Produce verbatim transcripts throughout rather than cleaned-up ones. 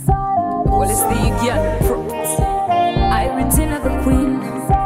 Well, it's the girl fruits. I retain the queen.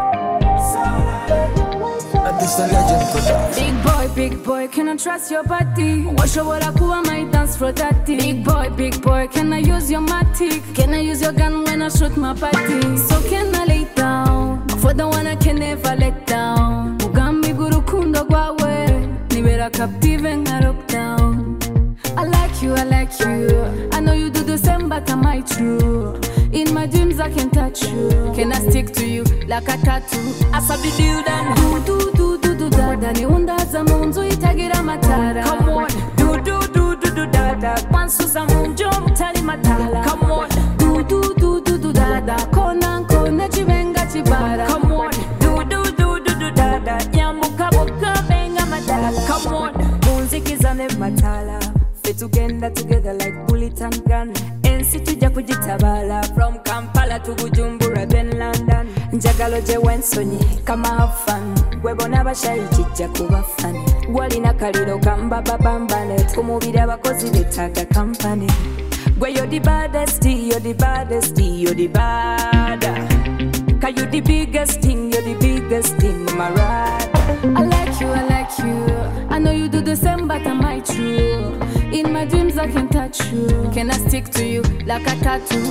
This a legend for that. Big boy, big boy, can I trust your body? Wash your water, kuwa my dance for that. Big boy, big boy, can I use your matic? Can I use your gun when I shoot my body? So can I lay down for the one I can never let down? Mugambi guru kundo gwawe, nibera captive and I look down. I like you, I like you. I know you do the same, but am I true? In my dreams I can touch you. Can I stick to you like a tattoo? I saw the deal then. Do do do do do da da. Ni undaza munzu itagira matara. Come on. Do do do do do da da. Pansuza munjo mutali matala. Come on. Do do do do do da da. Kona nkone chivenga chibara. Come on. Do do do do do da da. Yamuka boka benga matala. Come on. Munziki zane matala. Fit together together like bullet and gun. Ensi tuja kujitabala. From Kampala to Bujumbura then London. Njagalo je wensonyi kama have fun. Webona bashayi kijja kuba fun. Gwalina kaliro kamba babambane. Kumubiri abakozi betaga company. Gwe you're the baddest, you're the baddest, you're the badder. Cause you the biggest thing, you're the biggest thing, my ride. I like you, I like you. I know you do the same, but am I true? In my dreams I can touch you. Can I stick to you like a tattoo?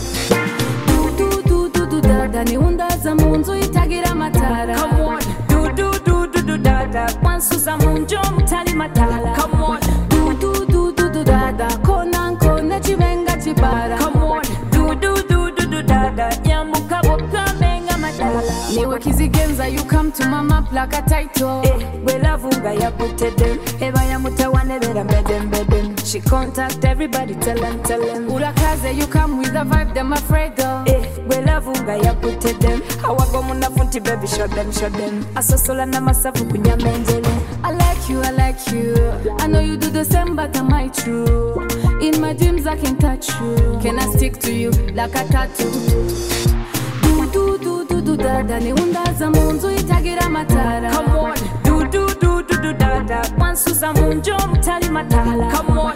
Do do do do do da da. Ni undaza munzu itagira matara. Come on. Do do do do do da da. Pansuza munjo mutali matala. Come on. Do do do do do da da. Kona nkone chivenga chibara. Come on. Do do do do do da da. Yamuka boka benga matala. Niwe kizigenza you come to mama plaka title. Eh, we lavunga ya putede. Eva ya mutawane bera mbedem bedem. She contact everybody, tell them, tell them. Urakaze, you come with a vibe, them afraid of. Eh, we lavunga ya putede. Hawago munafunti baby, show them, show them. Asosola na masafu kunyamenjele. I like you, I like you. I know you do the same, but am I true? In my dreams I can touch you. Can I stick to you like a tattoo? Do do do do do da da. Ni undaza munzu itagira matara. Come on. Do do do do do da da. Pansuza munjo mutali matala. Come on.